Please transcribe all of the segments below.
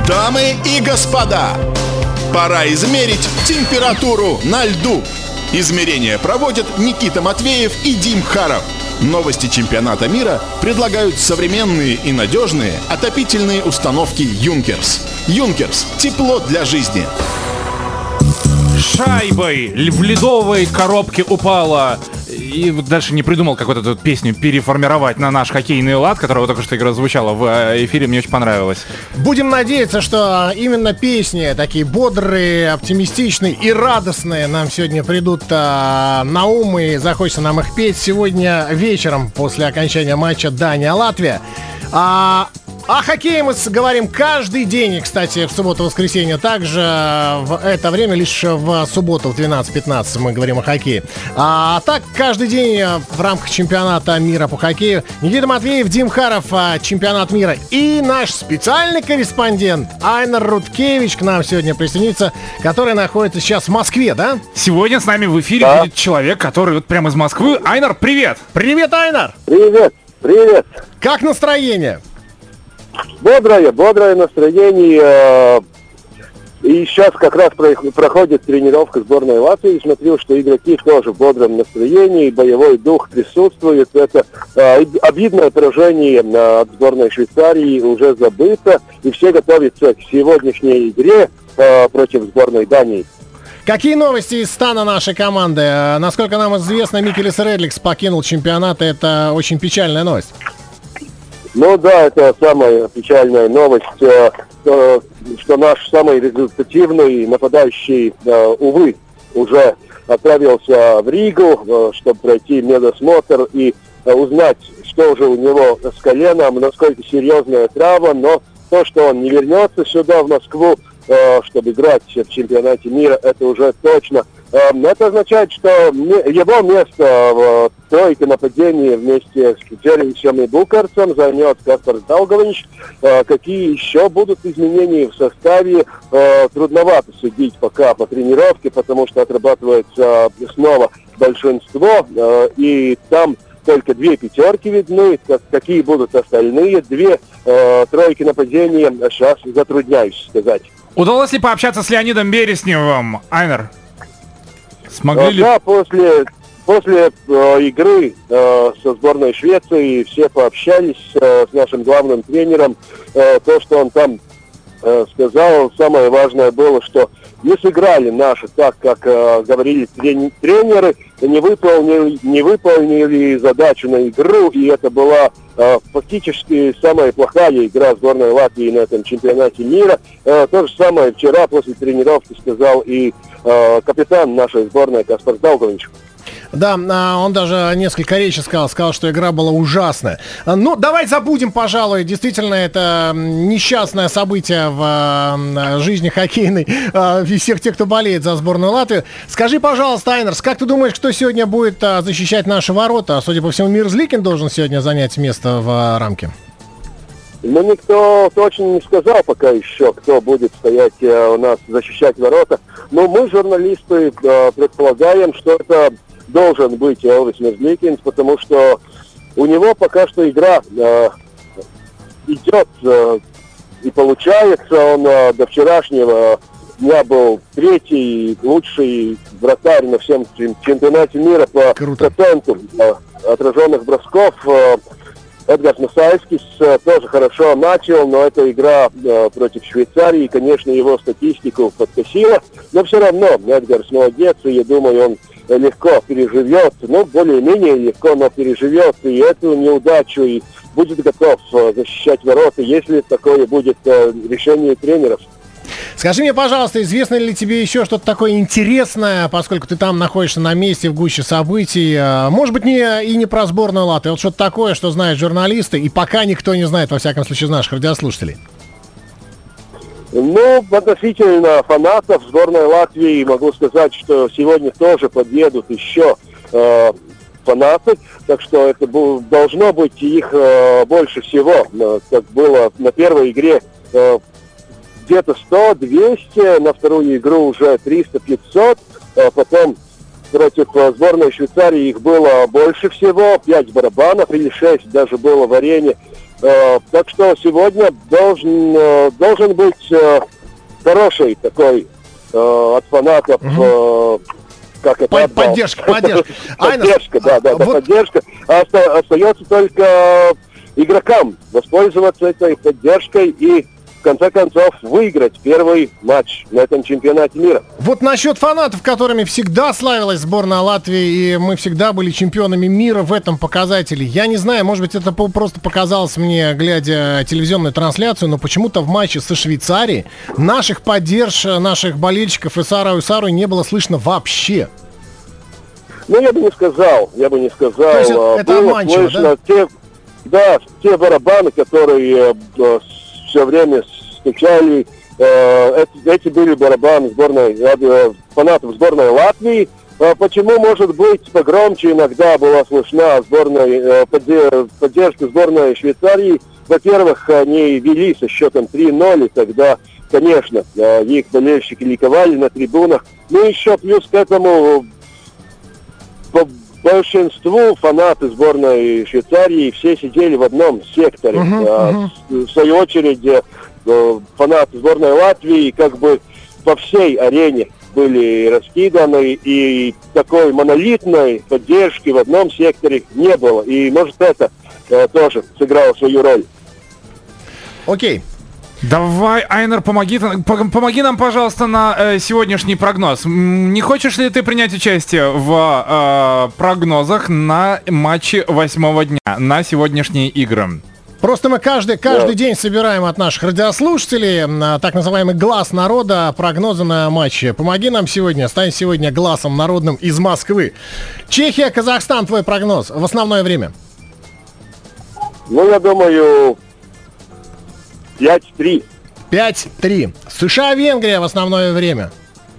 Дамы и господа, пора измерить температуру на льду. Измерения проводят Никита Матвеев и Дим Харов. Новости чемпионата мира предлагают современные и надежные отопительные установки «Юнкерс». «Юнкерс» — тепло для жизни. Шайбой в ледовой коробке упала. И вот дальше не придумал какую-то тут песню переформировать на наш хоккейный лад, которая только что игра звучала в эфире, мне очень понравилось. Будем надеяться, что именно песни такие бодрые, оптимистичные и радостные нам сегодня придут на ум, и захочется нам их петь сегодня вечером после окончания матча Дания-Латвия. О хоккее мы говорим каждый день, и, кстати, в субботу-воскресенье также в это время, лишь в субботу в 12:15 мы говорим о хоккее. А так, каждый день в рамках чемпионата мира по хоккею Никита Матвеев, Дим Харов, чемпионат мира. И наш специальный корреспондент Айнар Рудкевич к нам сегодня присоединится, который находится сейчас в Москве, да? Сегодня с нами в эфире будет человек, который вот прямо из Москвы. Айнар, привет! Привет, Айнар! Привет! Как настроение? Бодрое настроение. И сейчас как раз проходит тренировка сборной Латвии. И смотрю, что игроки тоже в бодром настроении, боевой дух присутствует. Это обидное поражение от сборной Швейцарии уже забыто. И все готовятся к сегодняшней игре против сборной Дании. Какие новости из стана нашей команды? Насколько нам известно, Микелис Редликс покинул чемпионат. Это очень печальная новость. Ну да, это самая печальная новость, что наш самый результативный нападающий, увы, уже отправился в Ригу, чтобы пройти медосмотр и узнать, что же у него с коленом, насколько серьезная травма, но то, что он не вернется сюда, в Москву, чтобы играть в чемпионате мира, это уже точно. Это означает, что его место в тройке нападения вместе с Джервисом и Букарцем займет Каспар Даугавинч. Какие еще будут изменения в составе, трудновато судить пока по тренировке, потому что отрабатывается снова большинство, и там только 2 пятерки видны. Какие будут остальные 2 тройки нападения, сейчас затрудняюсь сказать. Удалось ли пообщаться с Леонидом Бересневым, Айнар? Смогли ли? Да, после игры со сборной Швеции все пообщались с нашим главным тренером. То, что он там сказал, самое важное было, что не сыграли наши так, как говорили тренеры, не выполнили задачу на игру, и это была фактически самая плохая игра сборной Латвии на этом чемпионате мира. То же самое вчера после тренировки сказал и капитан нашей сборной Каспар Даугавинч. Да, он даже несколько речей сказал, что игра была ужасная. Ну, давай забудем, пожалуй, действительно, это несчастное событие в жизни хоккейной всех тех, кто болеет за сборную Латвии. Скажи, пожалуйста, Айнерс, как ты думаешь, кто сегодня будет защищать наши ворота? Судя по всему, Мирзликин должен сегодня занять место в рамке. Ну, никто точно не сказал пока еще, кто будет стоять у нас защищать ворота. Но мы, журналисты, предполагаем, что это должен быть Элвис Мирзликинс, потому что у него пока что игра идет и получается. Он до вчерашнего дня был 3-й лучший вратарь на всем чемпионате мира по проценту отраженных бросков. Эдгарс Масайскис тоже хорошо начал, но эта игра против Швейцарии, конечно, его статистику подкосила. Но все равно Эдгарс молодец, и я думаю, он легко переживет, более-менее легко, но переживет и эту неудачу, и будет готов защищать ворота, если такое будет решение тренеров. Скажи мне, пожалуйста, известно ли тебе еще что-то такое интересное, поскольку ты там находишься на месте, в гуще событий? Может быть, не про сборную Латвии, вот что-то такое, что знают журналисты, и пока никто не знает, во всяком случае, из наших радиослушателей. Ну, относительно фанатов сборной Латвии могу сказать, что сегодня тоже подъедут еще фанаты, так что это должно быть их больше всего, как было на первой игре где-то 100-200, на вторую игру уже 300-500, потом против сборной Швейцарии их было больше всего, 5 барабанов или 6 даже было в арене. Так что сегодня должен быть хороший такой от фанатов, как это поддержка. Поддержка, да, поддержка. Остается только игрокам воспользоваться этой поддержкой и в конце концов выиграть первый матч на этом чемпионате мира. Вот насчет фанатов, которыми всегда славилась сборная Латвии, и мы всегда были чемпионами мира в этом показателе. Я не знаю, может быть, это просто показалось мне, глядя телевизионную трансляцию, но почему-то в матче со Швейцарией наших наших болельщиков Исару не было слышно вообще. Ну, я бы не сказал. То есть это обманчиво, да? Те барабаны, которые все время стучали, эти были барабаны фанатов сборной Латвии. Почему, может быть, погромче иногда была слышна поддержка сборной Швейцарии? Во-первых, они вели со счетом 3-0, и тогда, конечно, их болельщики ликовали на трибунах. Ну, еще плюс к этому по большинству фанаты сборной Швейцарии все сидели в одном секторе. В свою очередь, фанаты сборной Латвии как бы по всей арене были раскиданы, и такой монолитной поддержки в одном секторе не было. И, может, это тоже сыграло свою роль. Окей. Давай, Айнер, помоги нам, пожалуйста, на сегодняшний прогноз. Не хочешь ли ты принять участие в прогнозах на матче 8-го дня, на сегодняшние игры? Просто мы каждый день собираем от наших радиослушателей так называемый глаз народа, прогнозы на матчи. Помоги нам сегодня, стань сегодня глазом народным из Москвы. Чехия, Казахстан, твой прогноз в основное время? Ну, я думаю, 5-3. 5-3. США, Венгрия в основное время?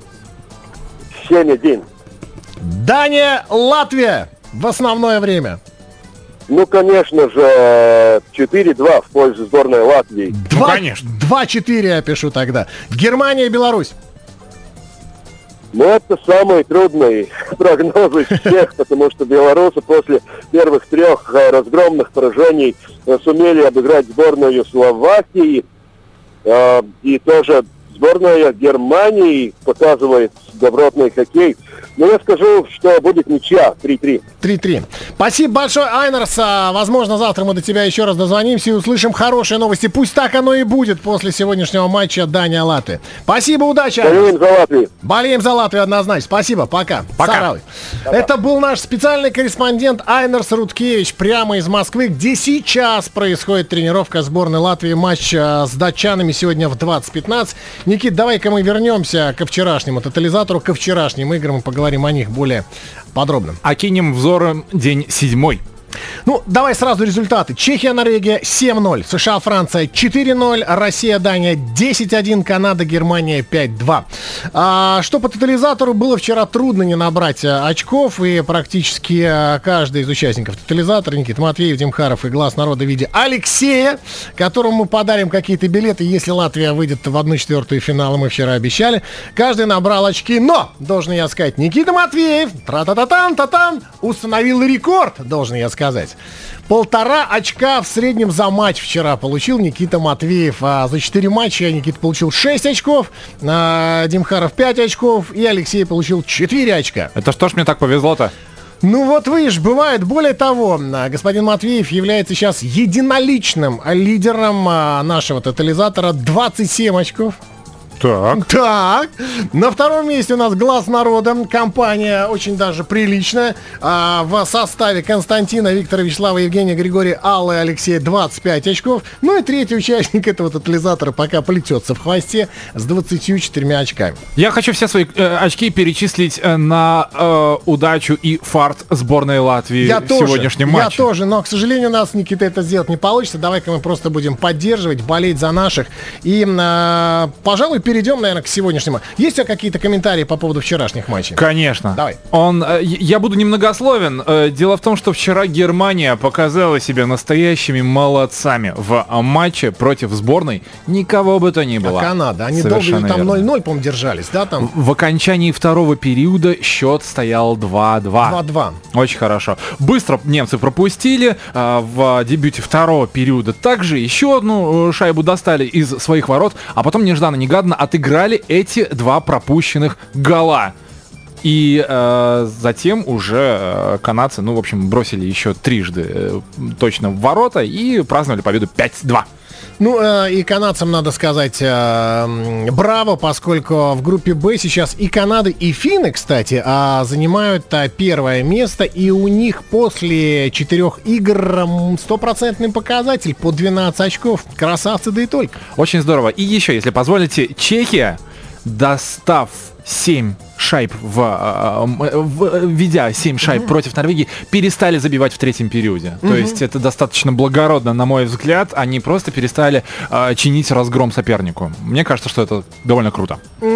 7-1. Дания, Латвия в основное время? Ну, конечно же, 4-2 в пользу сборной Латвии. Ну, конечно. 2-4 я пишу тогда. Германия, Беларусь? Ну, это самые трудные прогнозы из всех, потому что белорусы после первых 3 разгромных поражений сумели обыграть сборную Словакии. И тоже сборная Германии показывает добротный хоккей. Но я скажу, что будет ничья 3-3. 3-3. Спасибо большое, Айнерс. Возможно, завтра мы до тебя еще раз дозвонимся и услышим хорошие новости. Пусть так оно и будет после сегодняшнего матча Дания-Латвия. Спасибо, удачи, Айнерс. Болеем за Латвию. Болеем за Латвию однозначно. Спасибо, пока. Пока. Это был наш специальный корреспондент Айнерс Рудкевич прямо из Москвы, где сейчас происходит тренировка сборной Латвии. Матч с датчанами сегодня в 20:15. Никит, давай-ка мы вернемся ко вчерашнему тотализатору, ко вчерашним играм и поговорим о них более подробно. Окинем взором день 7. Ну, давай сразу результаты. Чехия, Норвегия 7-0, США, Франция 4-0, Россия, Дания 10-1, Канада, Германия 5-2. Что по тотализатору, было вчера трудно не набрать очков, и практически каждый из участников тотализатора, Никита Матвеев, Дим Харов и Глаз народа в виде Алексея, которому мы подарим какие-то билеты, если Латвия выйдет в 1/4 финала, мы вчера обещали. Каждый набрал очки, но, должен я сказать, Никита Матвеев, тра-та-та-тан, установил рекорд, должен я сказать. 1,5 очка в среднем за матч вчера получил Никита Матвеев. За 4 матча Никита получил 6 очков, Дим Харов 5 очков и Алексей получил 4 очка. Это что ж мне так повезло-то? Ну вот видишь, бывает. Более того, господин Матвеев является сейчас единоличным лидером нашего тотализатора. 27 очков. Так, на втором месте у нас Глаз народа. Компания очень даже приличная. В составе Константина, Виктора, Вячеслава, Евгения, Григория, Аллы, Алексея 25 очков. Ну и третий участник этого тотализатора пока плетется в хвосте с 24 очками. Я хочу все свои очки перечислить на удачу и фарт сборной Латвии в сегодняшнем матче. Я тоже, но, к сожалению, у нас, Никита, это сделать не получится. Давай-ка мы просто будем поддерживать, болеть за наших. И, пожалуй, перейдем, наверное, к сегодняшнему. Есть у тебя какие-то комментарии по поводу вчерашних матчей? Конечно. Давай. Я буду немногословен. Дело в том, что вчера Германия показала себя настоящими молодцами в матче против сборной никого бы то ни было. Канада. Они Совершенно долго там верно. 0-0, по-моему, держались, да? Там В окончании второго периода счет стоял 2-2. 2-2. Очень хорошо. Быстро немцы пропустили. В дебюте второго периода также еще одну шайбу достали из своих ворот, а потом нежданно-негаданно отыграли эти два пропущенных гола. И затем уже канадцы, в общем, бросили еще трижды точно в ворота и праздновали победу 5-2. И канадцам надо сказать браво, поскольку в группе Б сейчас и Канада, и финны, кстати, занимают первое место, и у них после 4 игр стопроцентный показатель по 12 очков. Красавцы, да и только. Очень здорово. И еще, если позволите, Чехия, достав 7 шайб, введя 7 шайб против Норвегии, перестали забивать в третьем периоде. То есть это достаточно благородно, на мой взгляд. Они просто перестали чинить разгром сопернику. Мне кажется, что это довольно круто.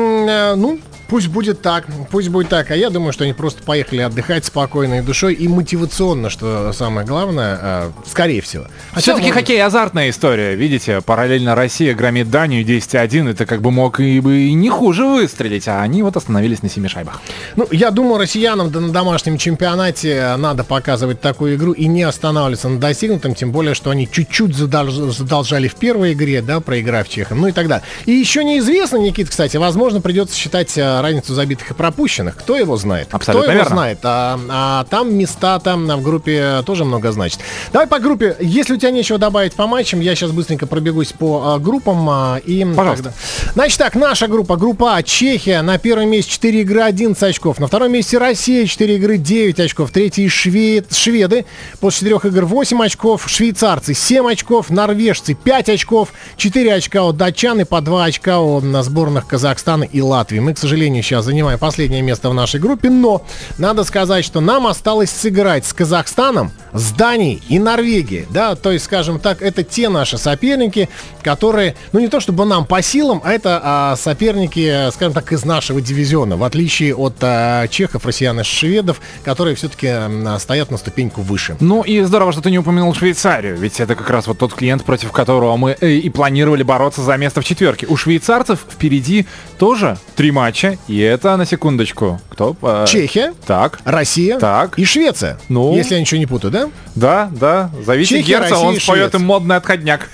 Пусть будет так. А я думаю, что они просто поехали отдыхать спокойной душой и мотивационно, что самое главное, скорее всего. Все-таки хоккей азартная история. Видите, параллельно Россия громит Данию 10-1. Это как бы мог и не хуже выстрелить, а они вот остановились на 7 шайбах. Я думаю, россиянам на домашнем чемпионате надо показывать такую игру и не останавливаться на достигнутом, тем более, что они чуть-чуть задолжали в первой игре, да, проиграв чехам, и так далее. И еще неизвестно, Никита, кстати, возможно, придется считать разницу забитых и пропущенных. Кто его знает? Абсолютно Кто его верно. знает? А там места там в группе тоже много значит. Давай по группе. Если у тебя нечего добавить по матчам, я сейчас быстренько пробегусь по группам. Пожалуйста. Значит так, наша группа А, Чехия на первом месте 4 игры 11 очков. На втором месте Россия 4 игры 9 очков. Третий шведы после 4 игр 8 очков. Швейцарцы 7 очков. Норвежцы 5 очков. 4 очка у датчан и по 2 очка у сборных Казахстана и Латвии. Мы, к сожалению, сейчас занимаем последнее место в нашей группе, но надо сказать, что нам осталось сыграть с Казахстаном, с Данией и Норвегией, да, то есть, скажем так, это те наши соперники, которые, не то чтобы нам по силам, а это соперники, скажем так, из нашего дивизиона, в отличие от чехов, россиян и шведов, которые все-таки стоят на ступеньку выше. И здорово, что ты не упомянул Швейцарию, ведь это как раз вот тот клиент, против которого мы и планировали бороться за место в четверке. У швейцарцев впереди тоже 3 матча, и это, на секундочку, кто? Чехия, так, Россия так, и Швеция, если я ничего не путаю, да? Да, зовите Чехия, Герца, Россия он и споет Швеция. им модный отходняк.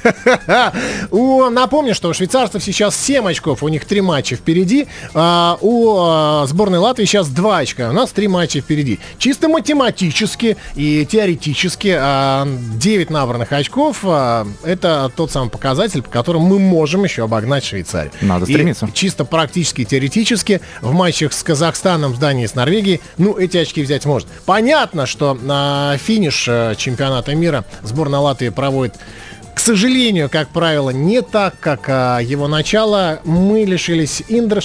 Напомню, что у швейцарцев сейчас 7 очков, у них 3 матча впереди, у сборной Латвии сейчас 2 очка, у нас 3 матча впереди. Чисто математически и теоретически 9 набранных очков это тот самый показатель, по которому мы можем еще обогнать Швейцарию. Надо стремиться. И чисто практически, теоретически в матчах с Казахстаном, с Данией, с Норвегией, эти очки взять можно. Понятно, что финиш чемпионата мира сборная Латвии проводит, к сожалению, как правило, не так, как его начало. Мы лишились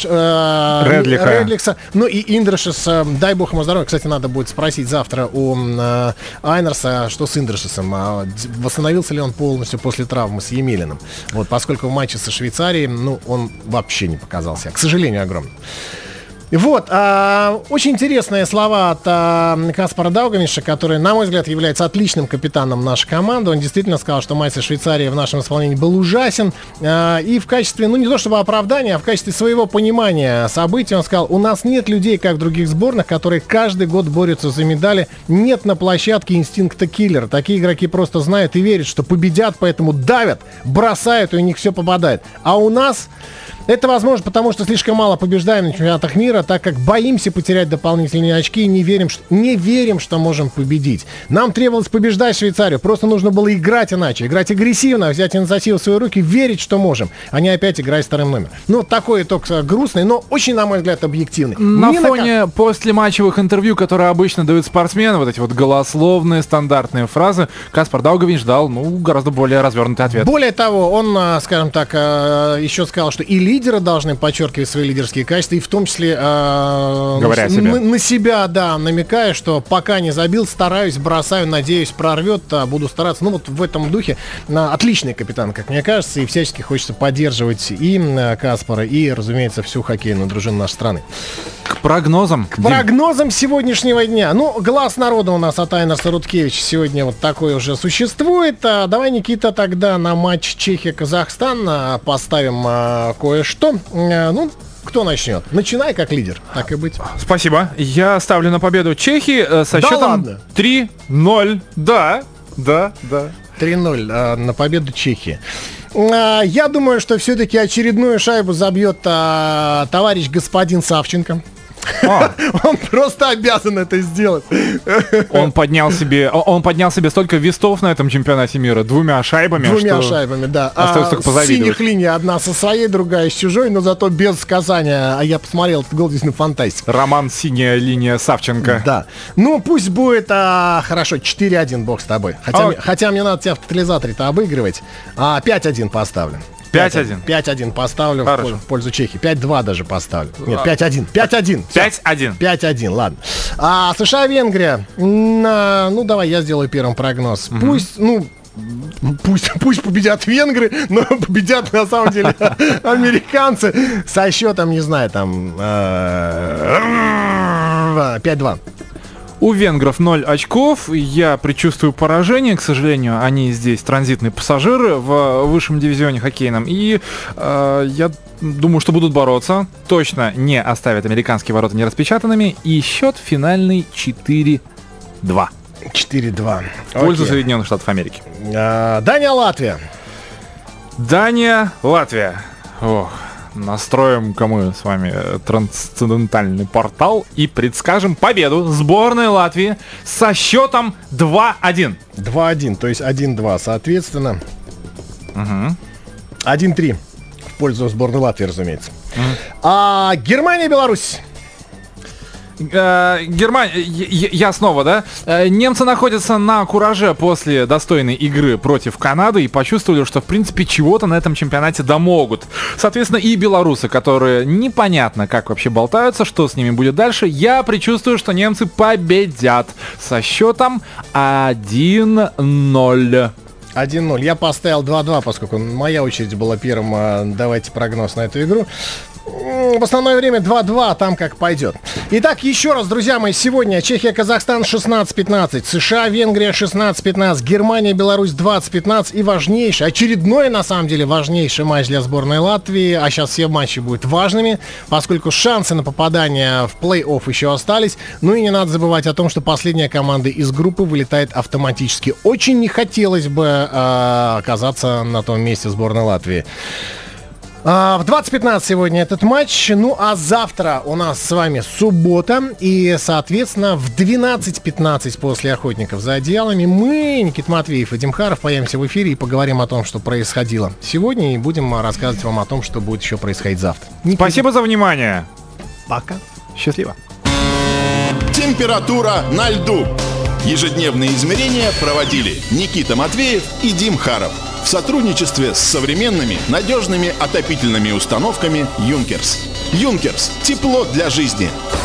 Редлихса. И Индрашес, дай бог ему здоровья. Кстати, надо будет спросить завтра у Айнерса, что с Индрашесом. Восстановился ли он полностью после травмы с Емелиным. Поскольку в матче со Швейцарией, он вообще не показался. К сожалению, огромным. Очень интересные слова от Каспара Даугавиша, который, на мой взгляд, является отличным капитаном нашей команды. Он действительно сказал, что матч со Швейцарией в нашем исполнении был ужасен. И в качестве, не то чтобы оправдания, а в качестве своего понимания событий он сказал: у нас нет людей, как в других сборных, которые каждый год борются за медали. Нет на площадке инстинкта киллера. Такие игроки просто знают и верят, что победят, поэтому давят, бросают, и у них все попадает. А у нас... Это возможно, потому что слишком мало побеждаем на чемпионатах мира, так как боимся потерять дополнительные очки и не верим, что можем победить. Нам требовалось побеждать Швейцарию, просто нужно было играть иначе, играть агрессивно, взять инициативу в свои руки, верить, что можем, а не опять играть вторым номером. Такой итог грустный, но очень, на мой взгляд, объективный. На фоне послематчевых интервью, которые обычно дают спортсмены, вот эти голословные, стандартные фразы, Каспар Даугавин ждал, гораздо более развернутый ответ. Более того, он, скажем так, еще сказал, что элита лидеры должны подчеркивать свои лидерские качества, и в том числе Говоря о себе. на себя, да, намекая, что пока не забил, стараюсь, бросаю, надеюсь, прорвет, буду стараться. Ну вот в этом духе отличный капитан, как мне кажется, и всячески хочется поддерживать и Каспара, и, разумеется, всю хоккейную дружину нашей страны. К прогнозам. К прогнозам сегодняшнего дня. Ну, глаз народа у нас от Айнерса Рудкевича сегодня вот такой уже существует. Давай, Никита, тогда на матч Чехия-Казахстан поставим кое-что. Ну, кто начнет? Начинай как лидер, так и быть. Спасибо. Я ставлю на победу Чехии со счетом ладно? 3-0. Да. 3-0 на победу Чехии. Я думаю, что все-таки очередную шайбу забьет товарищ господин Савченко. Он просто обязан это сделать. Он поднял себе столько вестов на этом чемпионате мира 2 шайбами. Двумя шайбами, да. Остается только С позавидовать. синих линий одна со своей, другая с чужой, но зато без сказания. А я посмотрел, это гол действительно фантастика. Роман «Синяя линия» Савченко. Да. Ну, пусть будет, хорошо, 4-1, бог с тобой. Хотя мне надо тебя в тотализаторе-то обыгрывать. 5-1 поставлю. 5-1. 5-1 поставлю в пользу Чехии. 5-2 даже поставлю. Нет, 5-1. 5-1. 5-1. 5-1, ладно. США-Венгрия. Ну, давай я сделаю первым прогноз. Пусть победят венгры, но победят на самом деле американцы со счетом, не знаю, там 5-2. У венгров 0 очков. Я предчувствую поражение. К сожалению, они здесь транзитные пассажиры в высшем дивизионе хоккейном. И я думаю, что будут бороться. Точно не оставят американские ворота нераспечатанными. И счет финальный 4-2. 4-2. В пользу Соединенных Штатов Америки. Дания-Латвия. Дания-Латвия. Ох. Настроим-ка мы с вами трансцендентальный портал и предскажем победу сборной Латвии со счетом 2-1. 2-1, то есть 1-2, соответственно. 1-3 в пользу сборной Латвии, разумеется. Германия-Беларусь. Германия, я снова, да? Немцы находятся на кураже после достойной игры против Канады и почувствовали, что, в принципе, чего-то на этом чемпионате домогут. Соответственно, и белорусы, которые непонятно как вообще болтаются, что с ними будет дальше, я предчувствую, что немцы победят со счетом 1-0. 1-0. Я поставил 2-2, поскольку моя очередь была первым. Давайте прогноз на эту игру. В основное время 2-2, там как пойдет. Итак, еще раз, друзья мои, сегодня Чехия-Казахстан 16-15, США-Венгрия 16-15, Германия-Беларусь 20-15 и важнейший, очередной, на самом деле, важнейший матч для сборной Латвии, а сейчас все матчи будут важными, поскольку шансы на попадание в плей-офф еще остались. Ну и не надо забывать о том, что последняя команда из группы вылетает автоматически. Очень не хотелось бы оказаться на том месте сборной Латвии. В 20:15 сегодня этот матч. Ну а завтра у нас с вами суббота. И, соответственно, в 12:15 после «Охотников за одеялами» мы, Никита Матвеев и Дим Харов, появимся в эфире и поговорим о том, что происходило сегодня. И будем рассказывать вам о том, что будет еще происходить завтра. Спасибо за внимание. Пока. Счастливо. Температура на льду. Ежедневные измерения проводили Никита Матвеев и Дим Харов в сотрудничестве с современными, надежными отопительными установками «Юнкерс». «Юнкерс» – тепло для жизни.